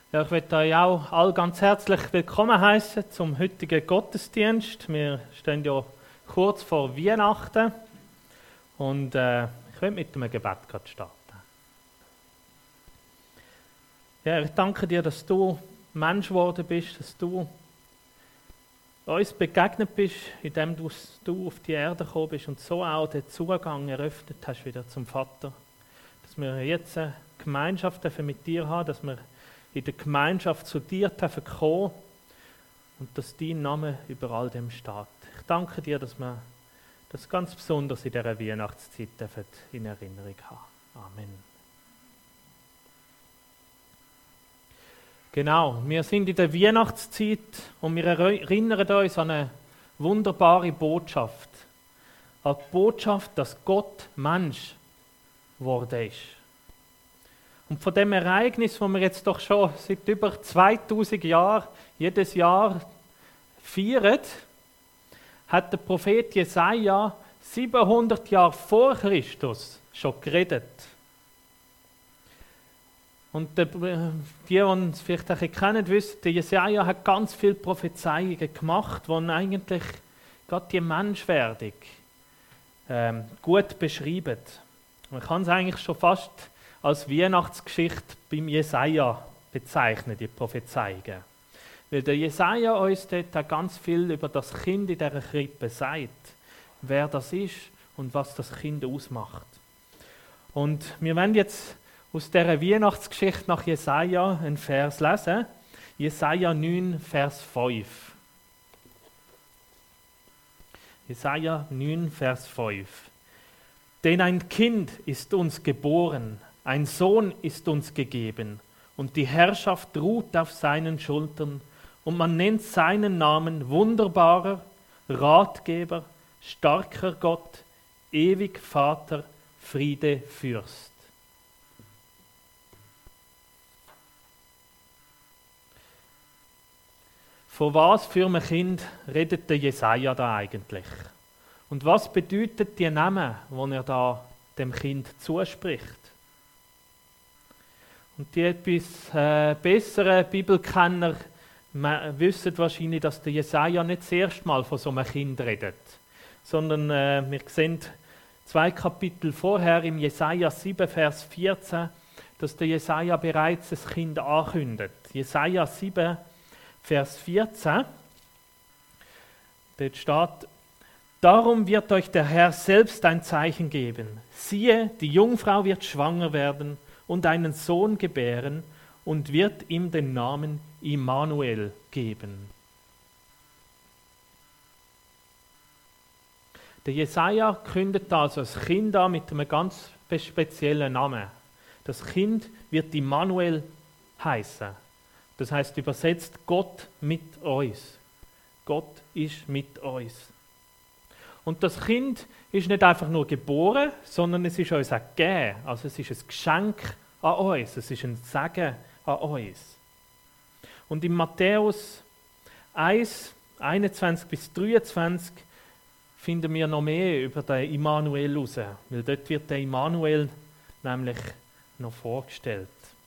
Ja, ich möchte euch auch alle ganz herzlich willkommen heißen zum heutigen Gottesdienst. Wir stehen ja kurz vor Weihnachten und ich will mit einem Gebet gerade starten. Ja, ich danke dir, dass du Mensch geworden bist, dass du uns begegnet bist, indem du auf die Erde gekommen bist und so auch den Zugang eröffnet hast wieder zum Vater. Dass wir jetzt eine Gemeinschaft mit dir haben, dass wir in der Gemeinschaft zu dir kommen und dass dein Name über all dem steht. Ich danke dir, dass wir das ganz besonders in dieser Weihnachtszeit in Erinnerung haben. Amen. Genau, wir sind in der Weihnachtszeit und wir erinnern uns an eine wunderbare Botschaft. An die Botschaft, dass Gott Mensch geworden ist. Und von dem Ereignis, das wir jetzt doch schon seit über 2000 Jahren jedes Jahr feiern, hat der Prophet Jesaja 700 Jahre vor Christus schon geredet. Und die es vielleicht auch kennen, wissen, der Jesaja hat ganz viele Prophezeiungen gemacht, die eigentlich gerade die Menschwerdung gut beschreiben. Man kann es eigentlich schon fast als Weihnachtsgeschichte beim Jesaja bezeichnen, die Prophezeiungen. Weil der Jesaja uns dort auch ganz viel über das Kind in dieser Krippe sagt, wer das ist und was das Kind ausmacht. Und wir werden jetzt aus dieser Weihnachtsgeschichte nach Jesaja einen Vers lesen. Jesaja 9, Vers 5. Jesaja 9, Vers 5. Denn ein Kind ist uns geboren, ein Sohn ist uns gegeben, und die Herrschaft ruht auf seinen Schultern, und man nennt seinen Namen Wunderbarer, Ratgeber, starker Gott, ewig Vater, Friede Fürst. Von was für einem Kind redet der Jesaja da eigentlich? Und was bedeutet die Namen, die er da dem Kind zuspricht? Und die etwas besseren Bibelkenner wissen wahrscheinlich, dass der Jesaja nicht das erste Mal von so einem Kind redet, sondern wir sehen 2 Kapitel vorher im Jesaja 7, Vers 14, dass der Jesaja bereits das Kind ankündigt. Jesaja 7, Vers 14, dort steht: Darum wird euch der Herr selbst ein Zeichen geben. Siehe, die Jungfrau wird schwanger werden und einen Sohn gebären und wird ihm den Namen Immanuel geben. Der Jesaja kündigt also das Kind an mit einem ganz speziellen Namen. Das Kind wird Immanuel heißen. Das heißt übersetzt Gott mit uns. Gott ist mit uns. Und das Kind ist nicht einfach nur geboren, sondern es ist uns auch gegeben. Also es ist ein Geschenk an uns, es ist ein Segen an uns. Und in Matthäus 1, 21 bis 23 finden wir noch mehr über den Immanuel heraus, weil dort wird der Immanuel nämlich noch vorgestellt.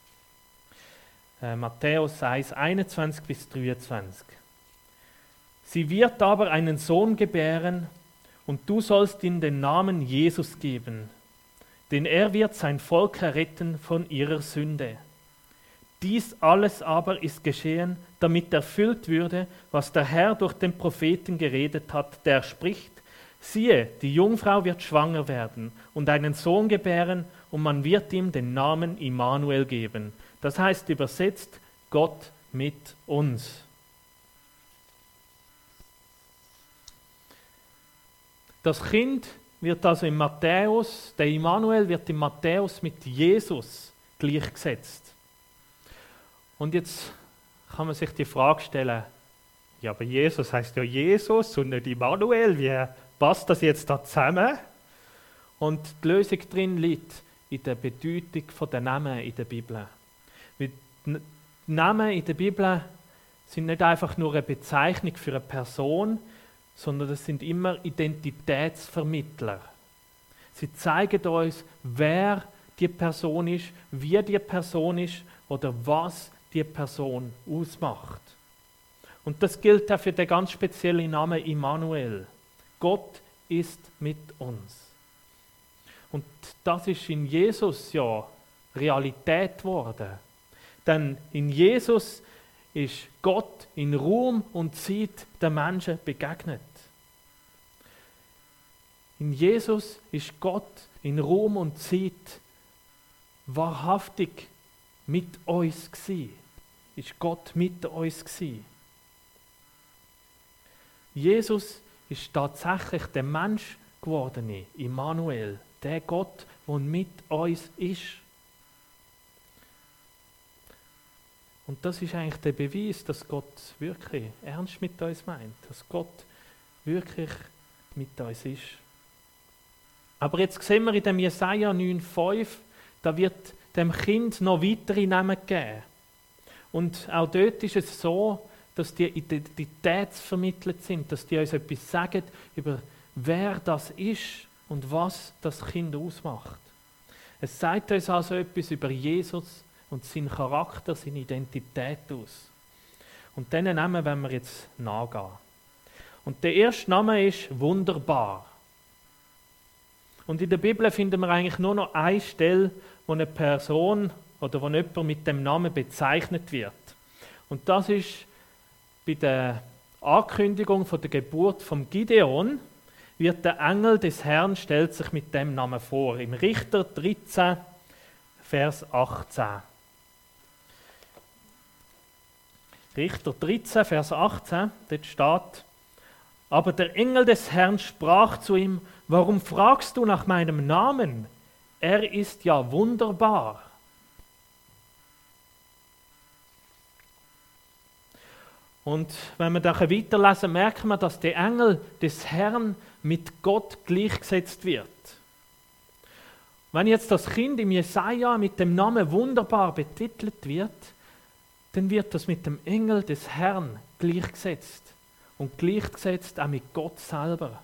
Matthäus 1, 21 bis 23. Sie wird aber einen Sohn gebären, und du sollst ihm den Namen Jesus geben, denn er wird sein Volk erretten von ihrer Sünde. Dies alles aber ist geschehen, damit erfüllt würde, was der Herr durch den Propheten geredet hat, der spricht: Siehe, die Jungfrau wird schwanger werden und einen Sohn gebären, und man wird ihm den Namen Immanuel geben. Das heißt übersetzt, Gott mit uns. Das Kind wird also in Matthäus, der Immanuel wird in Matthäus mit Jesus gleichgesetzt. Und jetzt kann man sich die Frage stellen, ja, aber Jesus heißt ja Jesus und nicht Immanuel, wie passt das jetzt da zusammen? Und die Lösung drin liegt in der Bedeutung der Namen in der Bibel. Weil die Namen in der Bibel sind nicht einfach nur eine Bezeichnung für eine Person, sondern das sind immer Identitätsvermittler. Sie zeigen uns, wer die Person ist, wie die Person ist oder was die Person ausmacht. Und das gilt auch für den ganz speziellen Namen Immanuel. Gott ist mit uns. Und das ist in Jesus ja Realität geworden. Denn in Jesus ist Gott in Raum und Zeit den Menschen begegnet. In Jesus ist Gott in Raum und Zeit wahrhaftig mit uns gsi. Ist Gott mit uns gsi. Jesus ist tatsächlich der Mensch gewordene Immanuel, der Gott, der mit uns ist. Und das ist eigentlich der Beweis, dass Gott wirklich ernst mit uns meint, dass Gott wirklich mit uns ist. Aber jetzt sehen wir in dem Jesaja 9,5, da wird dem Kind noch weitere Namen gegeben. Und auch dort ist es so, dass die identitätsvermittelt sind, dass die uns etwas sagen über wer das ist und was das Kind ausmacht. Es sagt uns also etwas über Jesus und seinen Charakter, seine Identität aus. Und diesen Namen wollen wir jetzt nachgehen. Und der erste Name ist Wunderbar. Und in der Bibel finden wir eigentlich nur noch eine Stelle, wo eine Person oder wo jemand mit dem Namen bezeichnet wird. Und das ist bei der Ankündigung von der Geburt von Gideon, wird der Engel des Herrn stellt sich mit dem Namen vor. Im Richter 13, Vers 18. Richter 13, Vers 18, dort steht: Aber der Engel des Herrn sprach zu ihm: Warum fragst du nach meinem Namen? Er ist ja wunderbar. Und wenn wir da weiterlesen, merken wir, dass der Engel des Herrn mit Gott gleichgesetzt wird. Wenn jetzt das Kind im Jesaja mit dem Namen Wunderbar betitelt wird, dann wird das mit dem Engel des Herrn gleichgesetzt. Und gleichgesetzt auch mit Gott selber.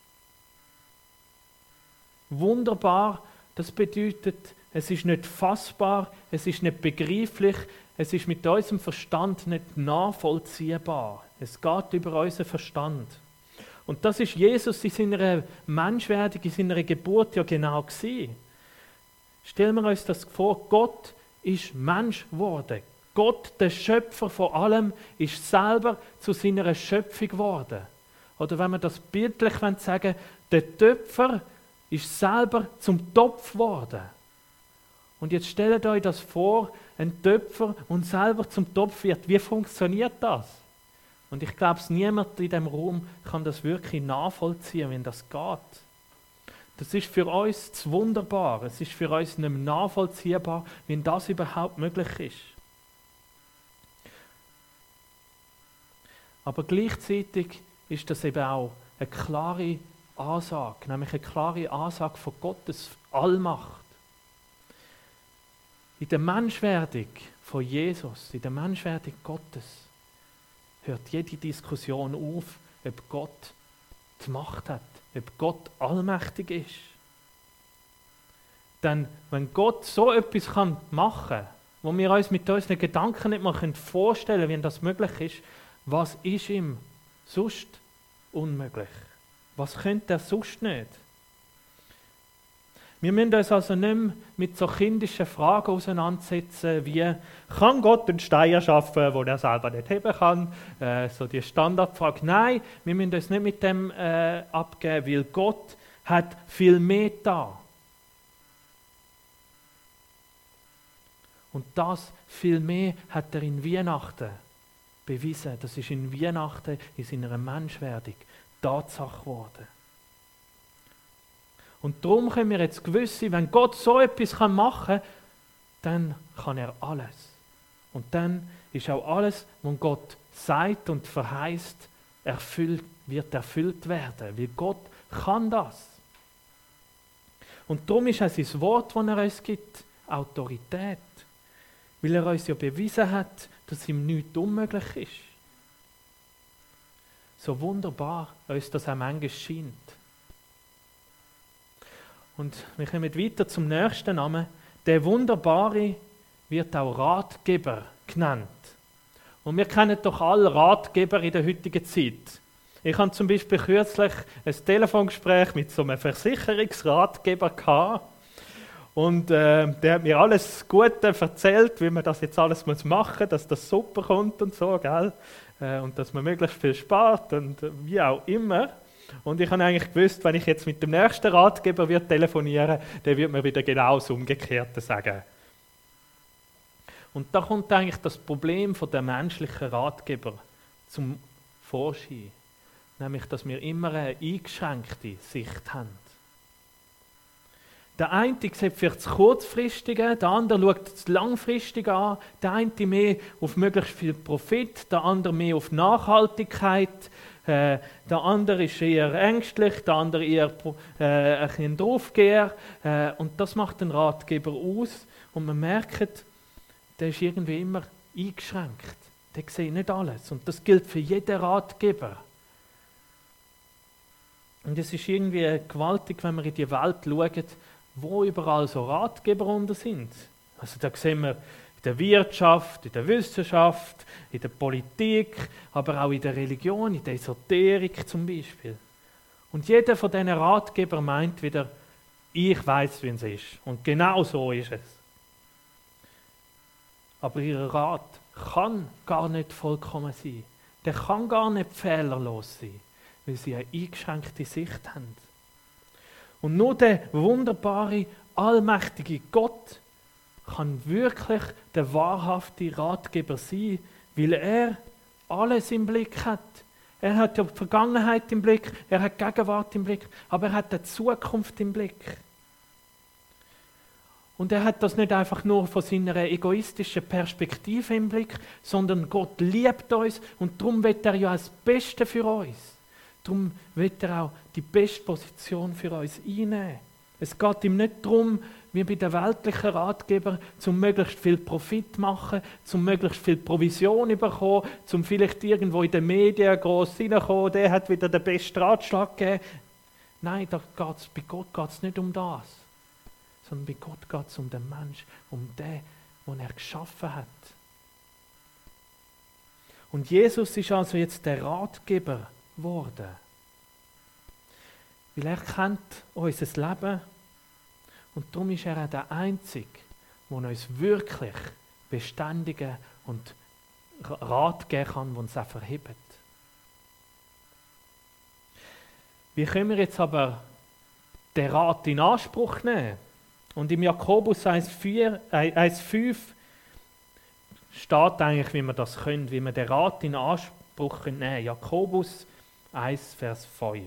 Wunderbar, das bedeutet, es ist nicht fassbar, es ist nicht begreiflich, es ist mit unserem Verstand nicht nachvollziehbar. Es geht über unseren Verstand. Und das ist Jesus in seiner Menschwerdung, in seiner Geburt ja genau gewesen. Stellen wir uns das vor, Gott ist Mensch geworden. Gott, der Schöpfer von allem, ist selber zu seiner Schöpfung geworden. Oder wenn wir das bildlich sagen wollen, der Töpfer ist selber zum Topf geworden. Und jetzt stellt euch das vor, ein Töpfer und selber zum Topf wird. Wie funktioniert das? Und ich glaube, niemand in diesem Raum kann das wirklich nachvollziehen, wenn das geht. Das ist für uns zu wunderbar. Es ist für uns nicht mehr nachvollziehbar, wenn das überhaupt möglich ist. Aber gleichzeitig ist das eben auch eine klare Ansage, nämlich eine klare Ansage von Gottes Allmacht. In der Menschwerdung von Jesus, in der Menschwerdung Gottes, hört jede Diskussion auf, ob Gott die Macht hat, ob Gott allmächtig ist. Denn wenn Gott so etwas machen kann, wo wir uns mit unseren Gedanken nicht mal vorstellen können, wie das möglich ist, was ist ihm sonst unmöglich? Was könnte er sonst nicht? Wir müssen uns also nicht mehr mit so kindischen Fragen auseinandersetzen, wie kann Gott einen Stein erschaffen, den er selber nicht heben kann? So die Standardfrage. Nein, wir müssen uns nicht mit dem abgeben, weil Gott hat viel mehr da. Und das viel mehr hat er in Weihnachten bewiesen. Das ist in Weihnachten in seiner Menschwerdung Tatsache geworden. Und darum können wir jetzt gewiss sein, wenn Gott so etwas machen kann, dann kann er alles. Und dann ist auch alles, was Gott sagt und verheißt, wird erfüllt werden. Weil Gott kann das. Und darum ist auch sein Wort, das er uns gibt, Autorität. Weil er uns ja bewiesen hat, dass ihm nichts unmöglich ist. So wunderbar uns das auch manchmal scheint. Und wir kommen weiter zum nächsten Namen. Der Wunderbare wird auch Ratgeber genannt. Und wir kennen doch alle Ratgeber in der heutigen Zeit. Ich hatte zum Beispiel kürzlich ein Telefongespräch mit so einem Versicherungsratgeber gehabt. Und der hat mir alles Gute erzählt, wie man das jetzt alles machen muss, dass das super kommt und so, gell? Und dass man möglichst viel spart und wie auch immer. Und ich habe eigentlich gewusst, wenn ich jetzt mit dem nächsten Ratgeber telefonieren würde, der wird mir wieder genau das Umgekehrte sagen. Und da kommt eigentlich das Problem der menschlichen Ratgeber zum Vorschein. Nämlich, dass wir immer eine eingeschränkte Sicht haben. Der eine sieht vielleicht das Kurzfristige, der andere schaut das Langfristige an, der eine mehr auf möglichst viel Profit, der andere mehr auf Nachhaltigkeit, der andere ist eher ängstlich, der andere eher ein bisschen Draufgeher. Und das macht den Ratgeber aus und man merkt, der ist irgendwie immer eingeschränkt. Der sieht nicht alles und das gilt für jeden Ratgeber. Und es ist irgendwie gewaltig, wenn wir in die Welt schauen, wo überall so Ratgeber unter sind. Also da sehen wir in der Wirtschaft, in der Wissenschaft, in der Politik, aber auch in der Religion, in der Esoterik zum Beispiel. Und jeder von diesen Ratgebern meint wieder, ich weiß, wie es ist. Und genau so ist es. Aber ihr Rat kann gar nicht vollkommen sein. Der kann gar nicht fehlerlos sein, weil sie eine eingeschränkte Sicht haben. Und nur der wunderbare, allmächtige Gott kann wirklich der wahrhafte Ratgeber sein, weil er alles im Blick hat. Er hat die Vergangenheit im Blick, er hat die Gegenwart im Blick, aber er hat die Zukunft im Blick. Und er hat das nicht einfach nur von seiner egoistischen Perspektive im Blick, sondern Gott liebt uns und darum will er ja das Beste für uns. Darum will er auch die beste Position für uns einnehmen. Es geht ihm nicht darum, wie bei den weltlichen Ratgebern, zum möglichst viel Profit machen, zum möglichst viel Provision bekommen, zum vielleicht irgendwo in den Medien gross reinkommen, der hat wieder den besten Ratschlag gegeben. Nein, bei Gott geht es nicht um das. Sondern bei Gott geht es um den Mensch, um den, den er geschaffen hat. Und Jesus ist also jetzt der Ratgeber geworden. Weil er kennt unser Leben und darum ist er auch der Einzige, der uns wirklich beständigen und Rat geben kann, der uns auch verhebt. Wie können wir jetzt aber den Rat in Anspruch nehmen? Und im Jakobus 1,5 steht eigentlich, wie wir das können, wie wir den Rat in Anspruch nehmen können. Jakobus 1, Vers 5.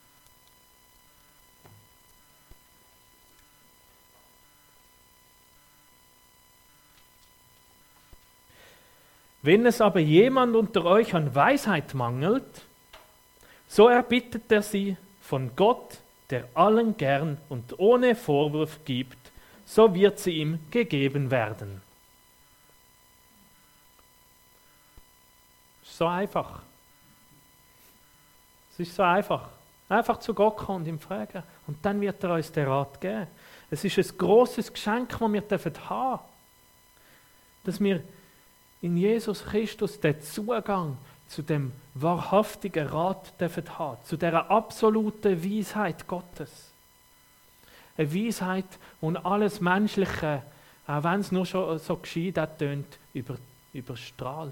Wenn es aber jemand unter euch an Weisheit mangelt, so erbittet er sie von Gott, der allen gern und ohne Vorwurf gibt, so wird sie ihm gegeben werden. So einfach. Es ist so einfach. Einfach zu Gott kommen und ihm fragen. Und dann wird er uns den Rat geben. Es ist ein grosses Geschenk, das wir haben dürfen. Dass wir in Jesus Christus den Zugang zu dem wahrhaftigen Rat dürfen haben, zu dieser absoluten Weisheit Gottes. Eine Weisheit, die alles Menschliche, auch wenn es nur schon so geschieht, tönt, überstrahlt.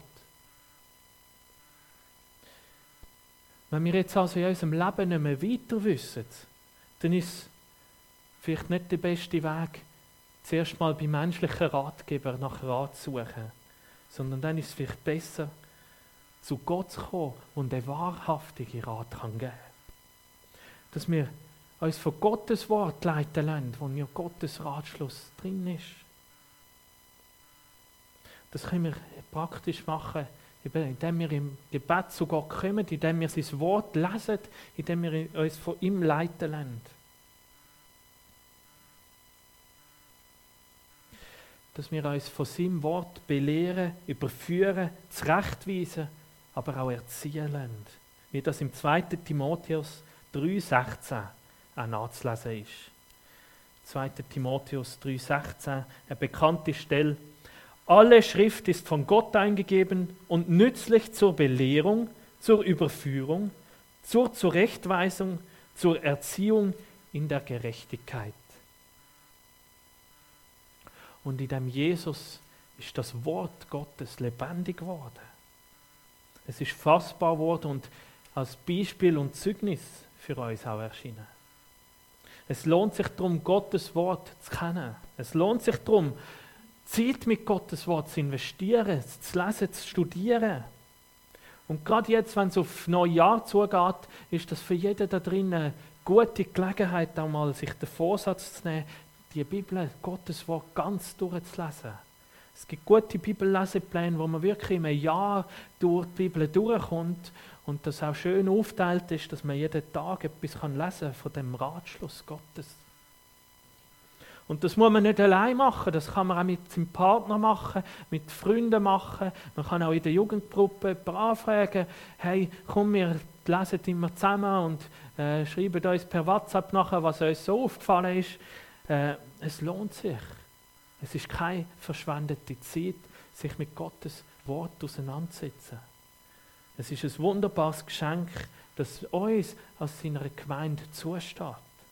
Wenn wir jetzt also in unserem Leben nicht mehr weiter wissen, dann ist es vielleicht nicht der beste Weg, zuerst mal bei menschlichen Ratgebern nach Rat zu suchen, sondern dann ist es vielleicht besser, zu Gott zu kommen und einen wahrhaftigen Rat geben kann. Dass wir uns von Gottes Wort leiten lassen, wo ja Gottes Ratschluss drin ist. Das können wir praktisch machen, indem wir im Gebet zu Gott kommen, indem wir sein Wort lesen, indem wir uns von ihm leiten lassen. Dass wir uns von seinem Wort belehren, überführen, zurechtweisen, aber auch erziehen lassen. Wie das im 2. Timotheus 3,16 auch nachzulesen ist. 2. Timotheus 3,16, eine bekannte Stelle. Alle Schrift ist von Gott eingegeben und nützlich zur Belehrung, zur Überführung, zur Zurechtweisung, zur Erziehung in der Gerechtigkeit. Und in dem Jesus ist das Wort Gottes lebendig geworden. Es ist fassbar geworden und als Beispiel und Zeugnis für uns auch erschienen. Es lohnt sich darum, Gottes Wort zu kennen. Es lohnt sich darum, Zeit mit Gottes Wort zu investieren, zu lesen, zu studieren. Und gerade jetzt, wenn es auf Neujahr zugeht, ist das für jeden da drin eine gute Gelegenheit, auch mal sich den Vorsatz zu nehmen, die Bibel, Gottes Wort ganz durchzulesen. Es gibt gute Bibellesepläne, wo man wirklich in einem Jahr durch die Bibel durchkommt und das auch schön aufteilt ist, dass man jeden Tag etwas lesen kann von dem Ratschluss Gottes. Und das muss man nicht allein machen, das kann man auch mit seinem Partner machen, mit Freunden machen. Man kann auch in der Jugendgruppe jemanden anfragen, hey, komm, wir lesen immer zusammen und schreiben uns per WhatsApp nachher, was uns so aufgefallen ist. Es lohnt sich. Es ist keine verschwendete Zeit, sich mit Gottes Wort auseinanderzusetzen. Es ist ein wunderbares Geschenk, das uns als seiner Gemeinde zusteht.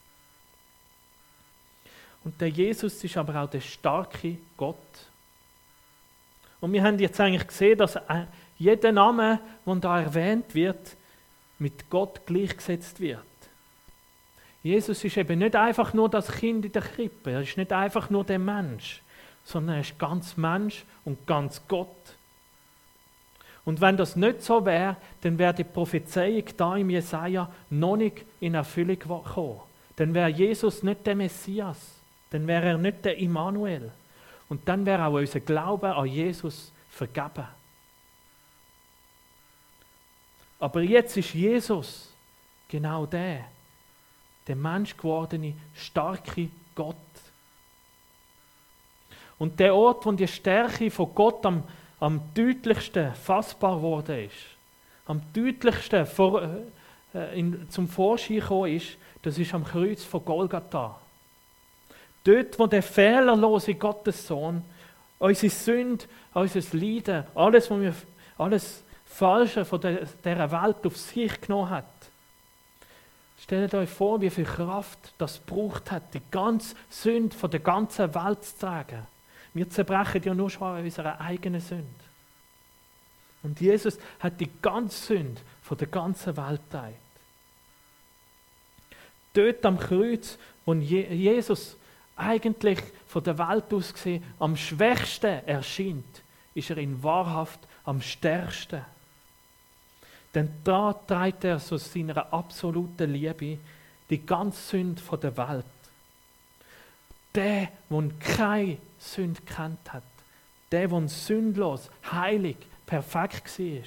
Und der Jesus ist aber auch der starke Gott. Und wir haben jetzt eigentlich gesehen, dass jeder Name, der da erwähnt wird, mit Gott gleichgesetzt wird. Jesus ist eben nicht einfach nur das Kind in der Krippe, er ist nicht einfach nur der Mensch, sondern er ist ganz Mensch und ganz Gott. Und wenn das nicht so wäre, dann wäre die Prophezeiung da im Jesaja noch nicht in Erfüllung gekommen. Dann wäre Jesus nicht der Messias, dann wäre er nicht der Immanuel. Und dann wäre auch unser Glaube an Jesus vergeben. Aber jetzt ist Jesus genau der menschgewordene, starke Gott. Und der Ort, wo die Stärke von Gott am deutlichsten fassbar geworden ist, am deutlichsten zum Vorschein gekommen ist, das ist am Kreuz von Golgatha. Dort, wo der fehlerlose Gottessohn unsere Sünde, unser Leiden, alles Falsche von dieser Welt auf sich genommen hat. Stellt euch vor, wie viel Kraft das gebraucht hat, die ganze Sünde von der ganzen Welt zu tragen. Wir zerbrechen ja nur schon an unserer eigenen Sünde. Und Jesus hat die ganze Sünde von der ganzen Welt geteilt. Dort am Kreuz, wo Jesus eigentlich von der Welt aus gesehen am schwächsten erscheint, ist er in wahrhaft am stärksten. Denn da trägt er so seiner absoluten Liebe die ganze Sünde von der Welt. Der keine Sünde kennt hat, der sündlos, heilig, perfekt war.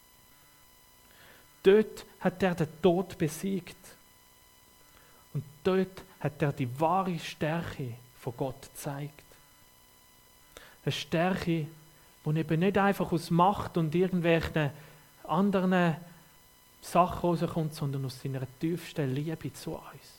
Dort hat er den Tod besiegt. Und dort hat er die wahre Stärke von Gott gezeigt. Eine Stärke, die eben nicht einfach aus Macht und irgendwelchen anderen Sachen rauskommt, sondern aus seiner tiefsten Liebe zu uns.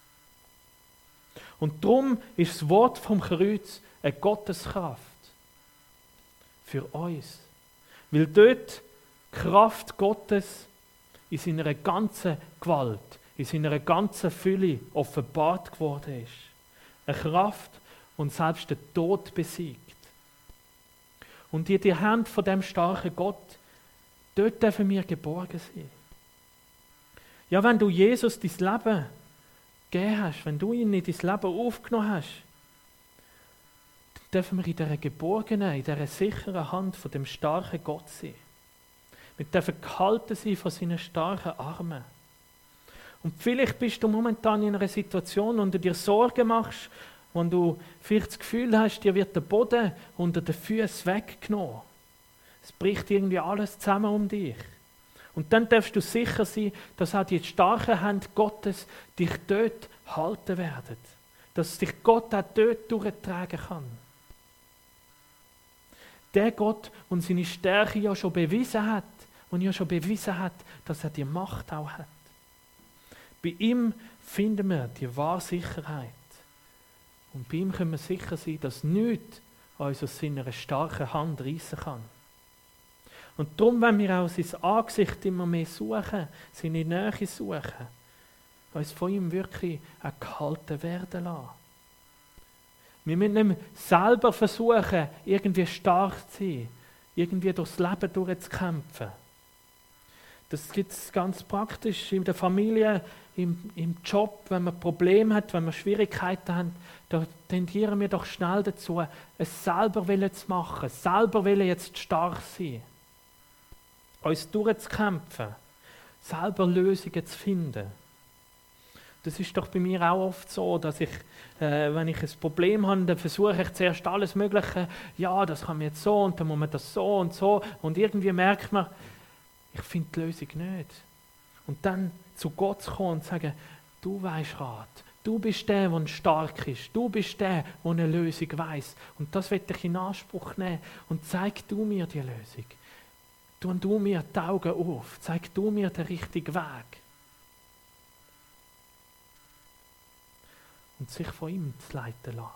Und darum ist das Wort vom Kreuz eine Gotteskraft für uns. Weil dort die Kraft Gottes in seiner ganzen Gewalt, in seiner ganzen Fülle offenbart geworden ist. Eine Kraft, die selbst den Tod besiegt. Und in die Hand von dem starken Gott, dort dürfen wir geborgen sein. Ja, wenn du Jesus dein Leben gegeben hast, wenn du ihn in dein Leben aufgenommen hast, dann dürfen wir in dieser geborgenen, in dieser sicheren Hand von dem starken Gott sein. Wir dürfen gehalten sein von seinen starken Armen. Und vielleicht bist du momentan in einer Situation, wo du dir Sorgen machst, wo du vielleicht das Gefühl hast, dir wird der Boden unter den Füßen weggenommen. Es bricht irgendwie alles zusammen um dich. Und dann darfst du sicher sein, dass auch die starken Hände Gottes dich dort halten werden. Dass dich Gott auch dort durchtragen kann. Der Gott, der seine Stärke ja schon bewiesen hat, und ja schon bewiesen hat, dass er die Macht auch hat. Bei ihm finden wir die wahre Sicherheit. Und bei ihm können wir sicher sein, dass nichts uns aus seiner starken Hand reissen kann. Und darum, wenn wir auch sein Angesicht immer mehr suchen, seine Nähe suchen, uns von ihm wirklich auch gehalten werden lassen. Wir müssen nicht mehr selber versuchen, irgendwie stark zu sein, irgendwie durchs Leben durchzukämpfen. Das gibt es ganz praktisch in der Familie, im Job, wenn man Probleme hat, wenn wir Schwierigkeiten haben, da tendieren wir doch schnell dazu, es selber zu machen, selber jetzt stark sein, uns durchzukämpfen, selber Lösungen zu finden. Das ist doch bei mir auch oft so, dass ich, wenn ich ein Problem habe, dann versuche ich zuerst alles Mögliche, ja, das kann man jetzt so und dann muss man das so und irgendwie merkt man, ich finde die Lösung nicht. Und dann zu Gott zu kommen und zu sagen, du weisst Rat, du bist der, der stark ist, du bist der, der eine Lösung weiss. Und das will ich in Anspruch nehmen und zeig du mir die Lösung. Tu du mir die Augen auf, zeig du mir den richtigen Weg. Und sich von ihm zu leiten lassen.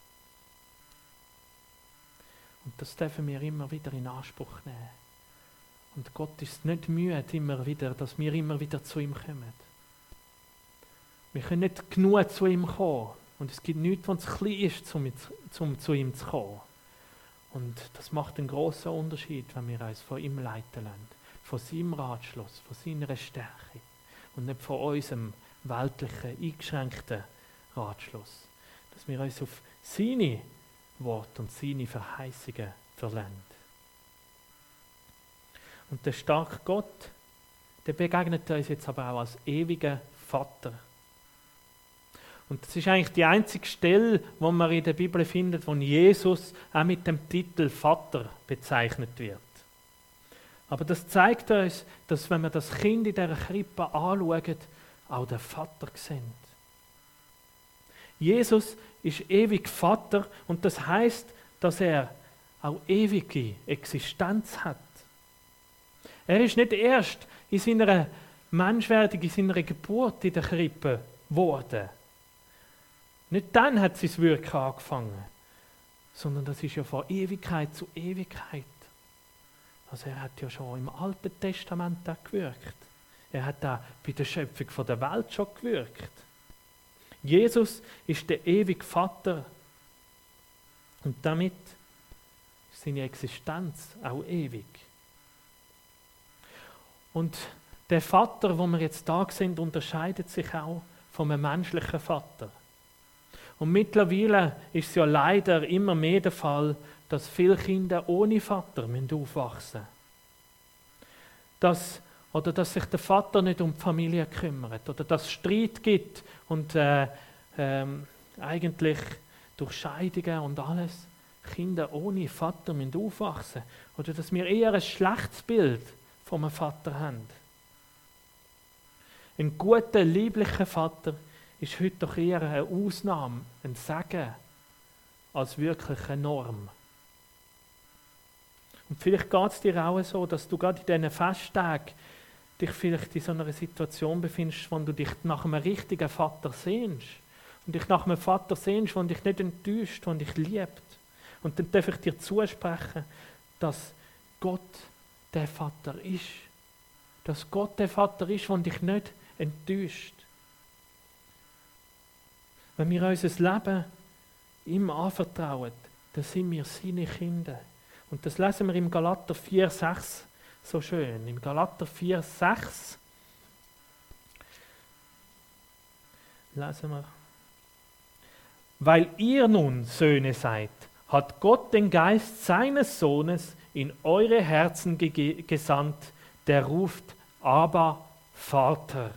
Und das dürfen wir immer wieder in Anspruch nehmen. Und Gott ist nicht müde, immer wieder, dass wir immer wieder zu ihm kommen. Wir können nicht genug zu ihm kommen. Und es gibt nichts, was zu klein ist, um zu ihm zu kommen. Und das macht einen grossen Unterschied, wenn wir uns von ihm leiten lassen. Von seinem Ratschluss, von seiner Stärke. Und nicht von unserem weltlichen, eingeschränkten Ratschluss. Dass wir uns auf seine Worte und seine Verheißungen verlassen. Und der starke Gott, der begegnet uns jetzt aber auch als ewiger Vater. Und das ist eigentlich die einzige Stelle, wo man in der Bibel findet, wo Jesus auch mit dem Titel Vater bezeichnet wird. Aber das zeigt uns, dass wenn wir das Kind in dieser Krippe anschauen, auch den Vater sehen. Jesus ist ewig Vater und das heißt, dass er auch ewige Existenz hat. Er ist nicht erst in seiner Menschwerdung, in seiner Geburt in der Krippe geworden. Nicht dann hat sein Wirken angefangen, sondern das ist ja von Ewigkeit zu Ewigkeit. Also er hat ja schon im Alten Testament auch gewirkt. Er hat auch bei der Schöpfung der Welt schon gewirkt. Jesus ist der ewige Vater und damit ist seine Existenz auch ewig. Und der Vater, den wir jetzt da sehen, unterscheidet sich auch vom menschlichen Vater. Und mittlerweile ist es ja leider immer mehr der Fall, dass viele Kinder ohne Vater aufwachsen müssen. Dass sich der Vater nicht um die Familie kümmert oder dass es Streit gibt und eigentlich durch Scheidungen und alles Kinder ohne Vater aufwachsen müssen. Oder dass wir eher ein schlechtes Bild von einem Vater haben. Ein guter, lieblicher Vater ist heute doch eher eine Ausnahme, ein Segen, als wirklich eine Norm. Und vielleicht geht es dir auch so, dass du gerade in diesen Festtagen dich vielleicht in so einer Situation befindest, wo du dich nach einem richtigen Vater sehnst. Und dich nach einem Vater sehnst, der dich nicht enttäuscht, der dich liebt. Und dann darf ich dir zusprechen, dass Gott der Vater ist. Dass Gott der Vater ist, der dich nicht enttäuscht. Wenn wir unser Leben ihm anvertrauen, dann sind wir seine Kinder. Und das lesen wir im Galater 4,6 so schön. Im Galater 4,6 lesen wir: Weil ihr nun Söhne seid, hat Gott den Geist seines Sohnes in eure Herzen gesandt, der ruft: Abba, Vater.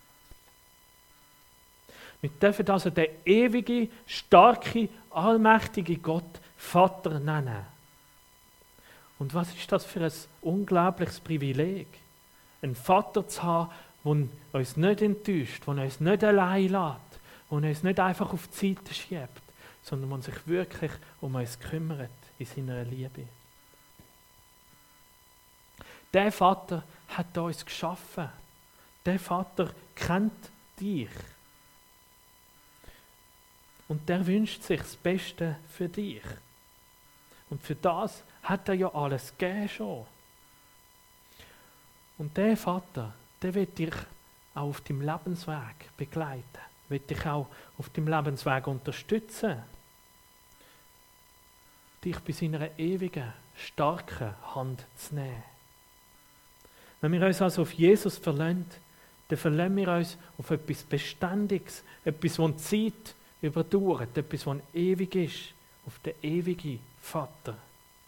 Wir dürfen also den ewige, starke, allmächtige Gott Vater nennen. Und was ist das für ein unglaubliches Privileg, einen Vater zu haben, der uns nicht enttäuscht, der uns nicht allein lässt, der uns nicht einfach auf die Seite schiebt, sondern der sich wirklich um uns kümmert in seiner Liebe. Der Vater hat uns geschaffen. Der Vater kennt dich. Und der wünscht sich das Beste für dich. Und für das hat er ja alles gegeben schon. Und der Vater, der wird dich auch auf deinem Lebensweg begleiten, wird dich auch auf deinem Lebensweg unterstützen, dich bei seiner ewigen, starken Hand zu nehmen. Wenn wir uns also auf Jesus verlassen, dann verlassen wir uns auf etwas Beständiges, etwas, das die Zeit überdauert, etwas, das ewig ist, auf den ewigen Vater.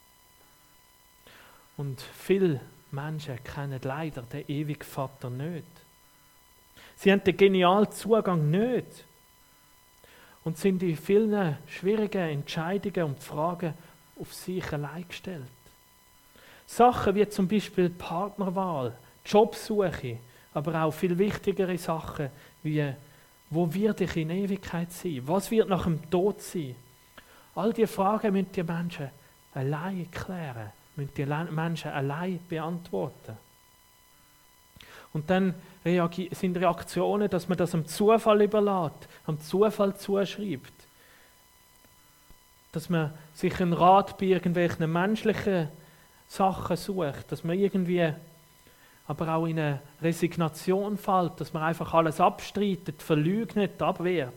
Und viele Menschen kennen leider den ewigen Vater nicht. Sie haben den genialen Zugang nicht und sind in vielen schwierigen Entscheidungen und Fragen auf sich allein gestellt. Sachen wie zum Beispiel Partnerwahl, Jobsuche, aber auch viel wichtigere Sachen wie, wo werde ich in Ewigkeit sein? Was wird nach dem Tod sein? All diese Fragen müssen die Menschen allein klären, müssen die Menschen allein beantworten. Und dann sind Reaktionen, dass man das am Zufall überlässt, am Zufall zuschreibt. Dass man sich einen Rat bei irgendwelchen menschlichen Sachen sucht, dass man irgendwie aber auch in eine Resignation fällt, dass man einfach alles abstreitet, verleugnet, abwehrt.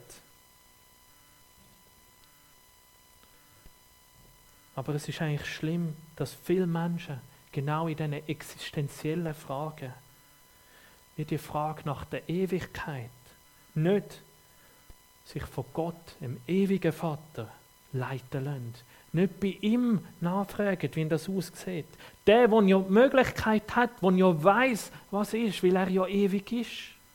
Aber es ist eigentlich schlimm, dass viele Menschen genau in diesen existenziellen Fragen, wie die Frage nach der Ewigkeit, nicht sich von Gott, dem ewigen Vater, leiten lassen. Nicht bei ihm nachfragen, wie das aussieht. Der ja die Möglichkeit hat, der ja weiss, was ist, weil er ja ewig ist.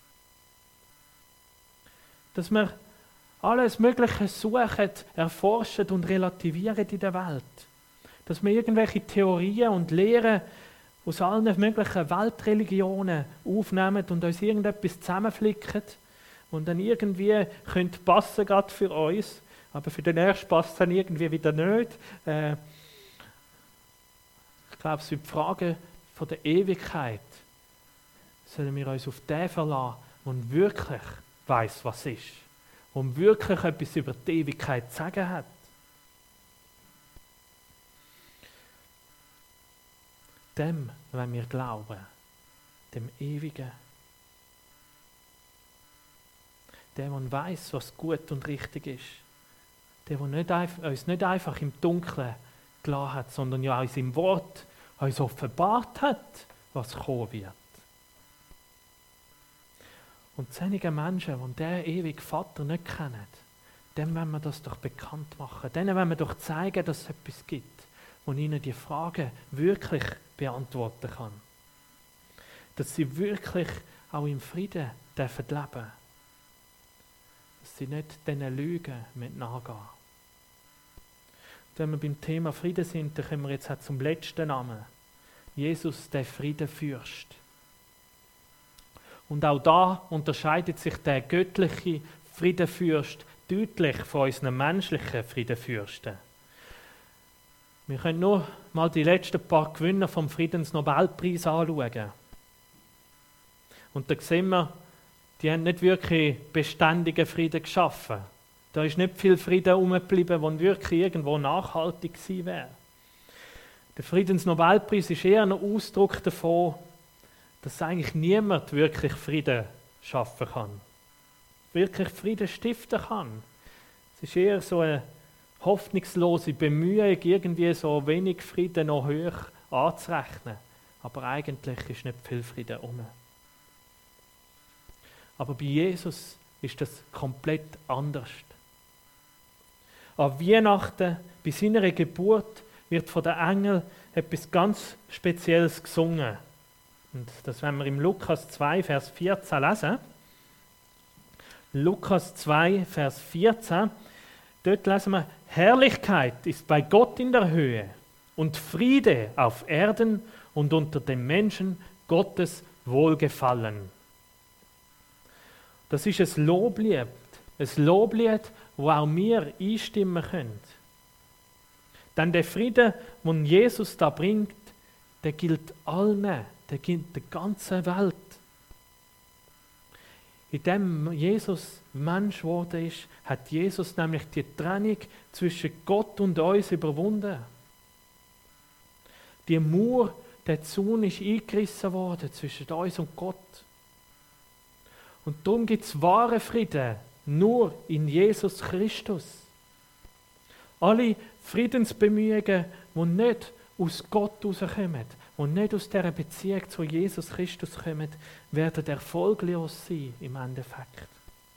Dass wir alles Mögliche suchen, erforschen und relativieren in der Welt. Dass wir irgendwelche Theorien und Lehren aus allen möglichen Weltreligionen aufnehmen und uns irgendetwas zusammenflicken und dann irgendwie könnte passen gerade für uns, aber für den ersten passt es dann irgendwie wieder nicht. Ich glaube, es sind die Fragen von der Ewigkeit. Sollen wir uns auf den verlassen, der wirklich weiss, was ist, der wirklich etwas über die Ewigkeit zu sagen hat. Dem wollen wir glauben, dem Ewigen. Der weiss, was gut und richtig ist. Der uns nicht einfach im Dunkeln gelassen hat, sondern ja uns im Wort uns offenbart hat, was kommen wird. Und einige Menschen, die diesen ewigen Vater nicht kennen, dem wollen wir das doch bekannt machen. Denen wollen wir doch zeigen, dass es etwas gibt, das ihnen die Fragen wirklich beantworten kann. Dass sie wirklich auch im Frieden leben dürfen. Dass sie nicht diesen Lügen nachgehen. Wenn wir beim Thema Frieden sind, dann kommen wir jetzt zum letzten Namen. Jesus, der Friedenfürst. Und auch da unterscheidet sich der göttliche Friedenfürst deutlich von unseren menschlichen Friedenfürsten. Wir können nur mal die letzten paar Gewinner vom Friedensnobelpreis anschauen. Und da sehen wir, die haben nicht wirklich beständigen Frieden geschaffen. Da ist nicht viel Frieden herumgeblieben, der wirklich irgendwo nachhaltig gewesen wäre. Der Friedensnobelpreis ist eher ein Ausdruck davon, dass eigentlich niemand wirklich Frieden schaffen kann. Wirklich Frieden stiften kann. Es ist eher so eine hoffnungslose Bemühung, irgendwie so wenig Frieden noch hoch anzurechnen. Aber eigentlich ist nicht viel Frieden herum. Aber bei Jesus ist das komplett anders. An Weihnachten, bei seiner Geburt, wird von den Engeln etwas ganz Spezielles gesungen. Und das werden wir im Lukas 2, Vers 14 lesen. Lukas 2, Vers 14. Dort lesen wir, Herrlichkeit ist bei Gott in der Höhe und Friede auf Erden und unter den Menschen Gottes Wohlgefallen. Das ist ein Loblied, wo auch wir einstimmen können. Denn der Friede, den Jesus da bringt, der gilt allen, der gilt der ganzen Welt. In dem Jesus Mensch geworden ist, hat Jesus nämlich die Trennung zwischen Gott und uns überwunden. Die Mauer, der Zaun ist eingerissen worden zwischen uns und Gott. Und darum gibt es wahren Frieden nur in Jesus Christus. Alle Friedensbemühungen, die nicht aus Gott herauskommen, die nicht aus dieser Beziehung zu Jesus Christus kommen, werden erfolglos sein im Endeffekt.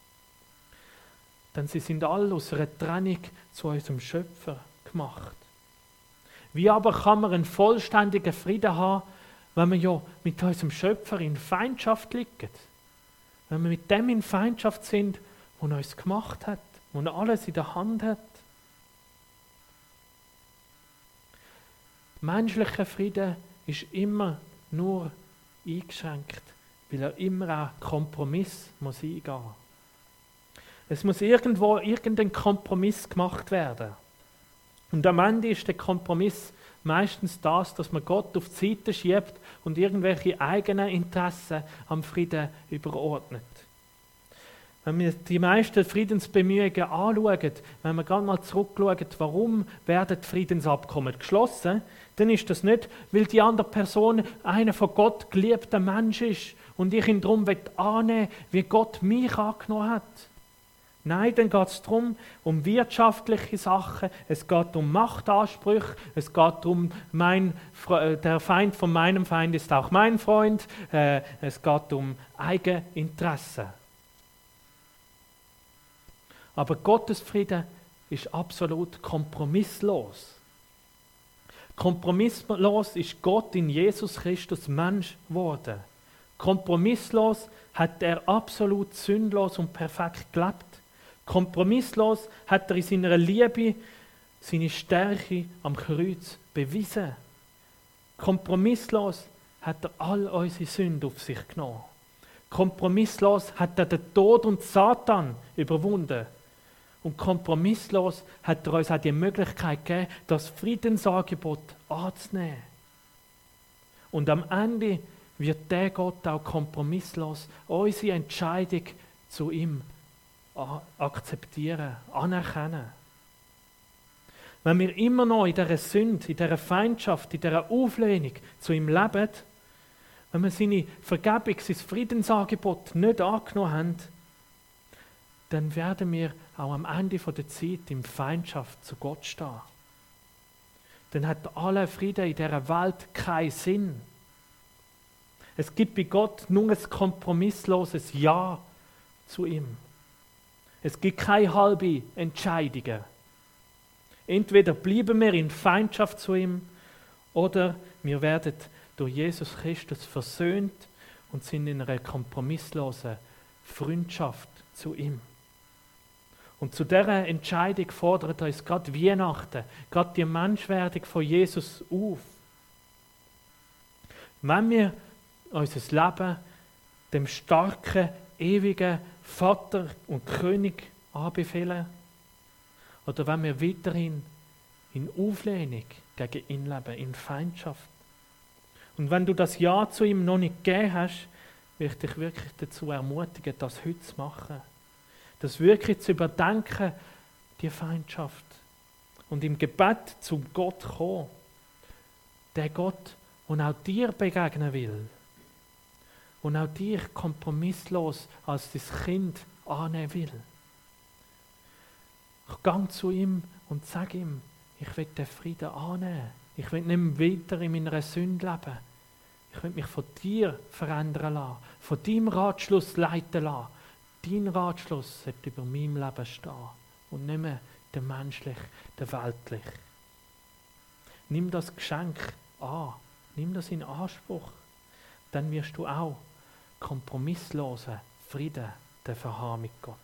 Denn sie sind alle aus einer Trennung zu unserem Schöpfer gemacht. Wie aber kann man einen vollständigen Frieden haben, wenn wir ja mit unserem Schöpfer in Feindschaft liegen? Wenn wir mit dem in Feindschaft sind, der uns gemacht hat, der alles in der Hand hat. Menschlicher Frieden ist immer nur eingeschränkt, weil er immer auch Kompromiss muss eingehen muss. Es muss irgendwo irgendein Kompromiss gemacht werden. Und am Ende ist der Kompromiss meistens das, dass man Gott auf die Seite schiebt und irgendwelche eigenen Interessen am Frieden überordnet. Wenn wir die meisten Friedensbemühungen anschauen, wenn wir gerade mal zurückschauen, warum werden die Friedensabkommen geschlossen, dann ist das nicht, weil die andere Person einer von Gott geliebter Mensch ist und ich ihn darum annehmen will, wie Gott mich angenommen hat. Nein, dann geht es darum, um wirtschaftliche Sachen, es geht um Machtansprüche, es geht darum, der Feind von meinem Feind ist auch mein Freund, es geht um Eigeninteressen. Aber Gottes Frieden ist absolut kompromisslos. Kompromisslos ist Gott in Jesus Christus Mensch geworden. Kompromisslos hat er absolut sündlos und perfekt gelebt. Kompromisslos hat er in seiner Liebe seine Stärke am Kreuz bewiesen. Kompromisslos hat er all unsere Sünden auf sich genommen. Kompromisslos hat er den Tod und Satan überwunden. Und kompromisslos hat er uns auch die Möglichkeit gegeben, das Friedensangebot anzunehmen. Und am Ende wird der Gott auch kompromisslos unsere Entscheidung zu ihm akzeptieren, anerkennen. Wenn wir immer noch in dieser Sünde, in dieser Feindschaft, in dieser Auflehnung zu ihm leben, wenn wir seine Vergebung, sein Friedensangebot nicht angenommen haben, dann werden wir auch am Ende der Zeit in Feindschaft zu Gott stehen. Dann hat aller Frieden in dieser Welt keinen Sinn. Es gibt bei Gott nur ein kompromissloses Ja zu ihm. Es gibt keine halbe Entscheidungen. Entweder bleiben wir in Feindschaft zu ihm oder wir werden durch Jesus Christus versöhnt und sind in einer kompromisslosen Freundschaft zu ihm. Und zu dieser Entscheidung fordert uns gerade Weihnachten, gerade die Menschwerdung von Jesus auf. Wenn wir unser Leben dem starken, ewigen Vater und König anbefehlen, oder wenn wir weiterhin in Auflehnung gegen ihn leben, in Feindschaft. Und wenn du das Ja zu ihm noch nicht gegeben hast, will ich dich wirklich dazu ermutigen, das heute zu machen. Das wirklich zu überdenken, die Feindschaft. Und im Gebet zu Gott kommen. Der Gott, der auch dir begegnen will. Und auch dich kompromisslos als dein Kind annehmen will. Gang zu ihm und sag ihm, ich will den Frieden annehmen. Ich will nicht mehr weiter in meiner Sünde leben. Ich will mich von dir verändern lassen, von deinem Ratschluss leiten lassen. Dein Ratschluss sollte über meinem Leben stehen und nicht mehr der menschlich, der weltlich. Nimm das Geschenk an, nimm das in Anspruch. Dann wirst du auch kompromisslosen Frieden haben mit Gott.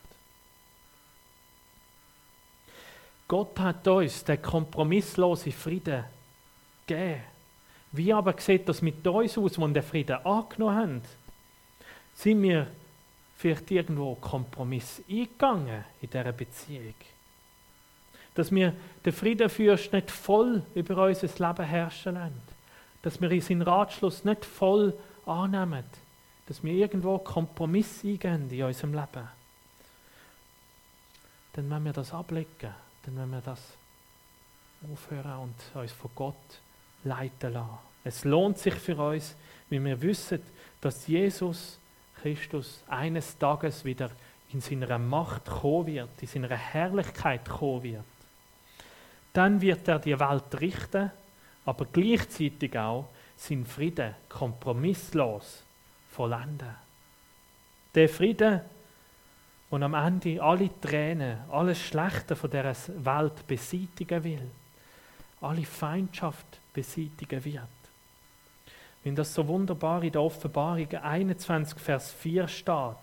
Gott hat uns den kompromisslosen Frieden gegeben. Wie aber sieht das mit uns aus, die den Frieden angenommen haben? Sind wir vielleicht irgendwo Kompromiss eingegangen in dieser Beziehung? Dass wir den Friedenfürst nicht voll über unser Leben herrschen lassen. Dass wir seinen Ratschluss nicht voll annehmen. Dass wir irgendwo Kompromiss eingehen in unserem Leben. Dann wenn wir das ablegen, dann wenn wir das aufhören und uns von Gott leiten lassen. Es lohnt sich für uns, weil wir wissen, dass Jesus Christus eines Tages wieder in seiner Macht kommen wird, in seiner Herrlichkeit kommen wird. Dann wird er die Welt richten, aber gleichzeitig auch seinen Frieden kompromisslos vollenden. Der Frieden, der am Ende alle Tränen, alles Schlechte von dieser Welt beseitigen will, alle Feindschaft beseitigen wird. Wenn das so wunderbar in der Offenbarung 21, Vers 4 steht.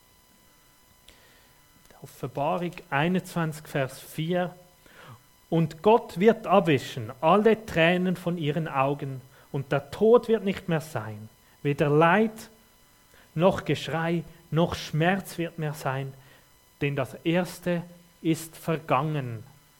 Offenbarung 21, Vers 4. Und Gott wird abwischen alle Tränen von ihren Augen und der Tod wird nicht mehr sein. Weder Leid, noch Geschrei, noch Schmerz wird mehr sein, denn das Erste ist vergangen.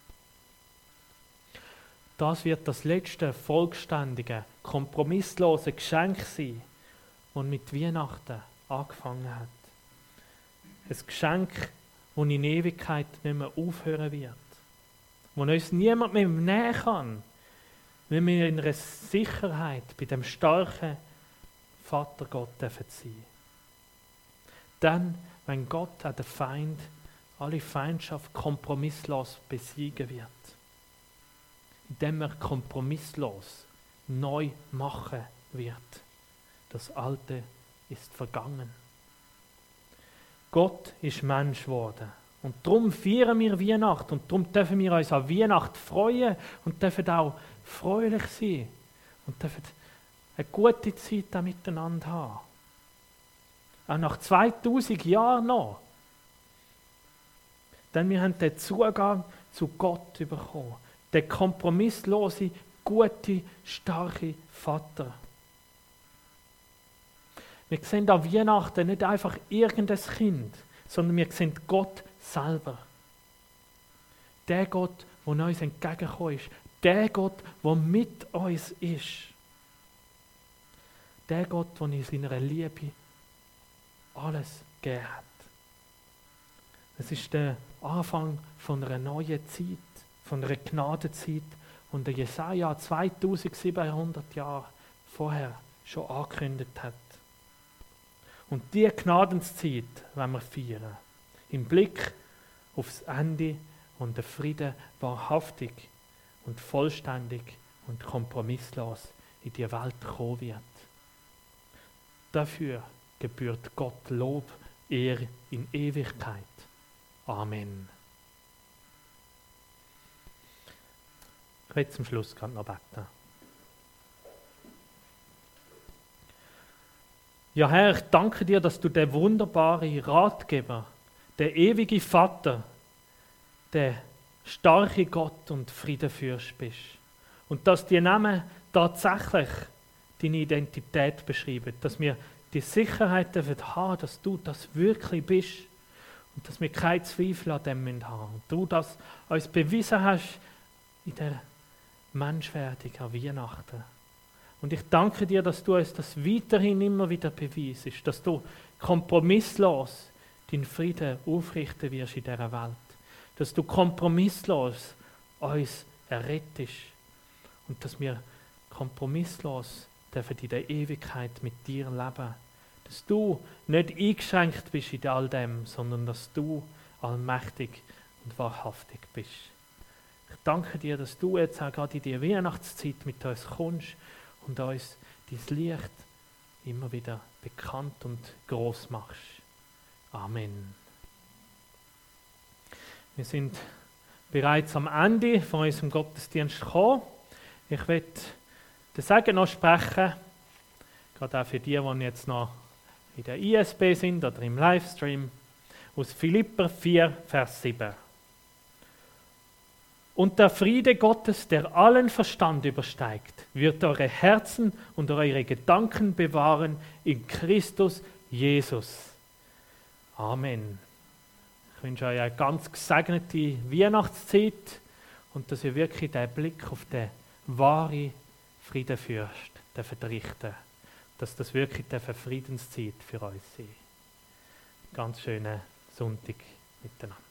Das wird das letzte vollständige, kompromisslose Geschenk sein, das mit Weihnachten angefangen hat. Ein Geschenk, das in Ewigkeit nicht mehr aufhören wird. Wo uns niemand mehr nehmen kann, wenn wir in einer Sicherheit bei dem starken Vater Gott sein dürfen. Dann, wenn Gott an den Feind alle Feindschaft kompromisslos besiegen wird. Indem er kompromisslos neu machen wird. Das Alte ist vergangen. Gott ist Mensch geworden. Und darum feiern wir Weihnachten und darum dürfen wir uns an Weihnachten freuen und dürfen auch fröhlich sein und dürfen eine gute Zeit da miteinander haben. Auch nach 2000 Jahren noch. Denn wir haben den Zugang zu Gott bekommen. Der kompromisslose, gute, starke Vater. Wir sehen an Weihnachten nicht einfach irgendein Kind, sondern wir sehen Gott selber. Der Gott, der uns entgegengekommen ist. Der Gott, der mit uns ist. Der Gott, der in seiner Liebe alles gegeben hat. Es ist der Anfang von einer neuen Zeit, von einer Gnadenzeit, und der Jesaja 2700 Jahre vorher schon angekündigt hat. Und diese Gnadenzeit wollen wir feiern. Im Blick aufs Ende und der Frieden wahrhaftig und vollständig und kompromisslos in die Welt kommen wird. Dafür gebührt Gott Lob, Ehre in Ewigkeit. Amen. Ich werde zum Schluss gerade noch beten. Ja, Herr, ich danke dir, dass du der wunderbare Ratgeber, der ewige Vater, der starke Gott und Friedenfürst bist. Und dass die Namen tatsächlich deine Identität beschreiben, dass wir die Sicherheit dürfen haben, dass du das wirklich bist und dass wir keinen Zweifel an dem haben. Und du das uns bewiesen hast in der Menschwerdung an Weihnachten. Und ich danke dir, dass du uns das weiterhin immer wieder beweisest, dass du kompromisslos deinen Frieden aufrichten wirst in dieser Welt. Dass du kompromisslos uns errettest und dass wir kompromisslos dürfen in der Ewigkeit mit dir leben. Dass du nicht eingeschränkt bist in all dem, sondern dass du allmächtig und wahrhaftig bist. Ich danke dir, dass du jetzt auch gerade in die Weihnachtszeit mit uns kommst und uns dein Licht immer wieder bekannt und groß machst. Amen. Wir sind bereits am Ende von unserem Gottesdienst gekommen. Ich werde den Segen noch sprechen, gerade auch für die jetzt noch in der ISB sind oder im Livestream, aus Philipper 4, Vers 7. Und der Friede Gottes, der allen Verstand übersteigt, wird eure Herzen und eure Gedanken bewahren in Christus Jesus. Amen. Ich wünsche euch eine ganz gesegnete Weihnachtszeit und dass ihr wirklich den Blick auf den wahren Friedenfürst richten, dass das wirklich eine Friedenszeit für euch ist. Ganz schönen Sonntag miteinander.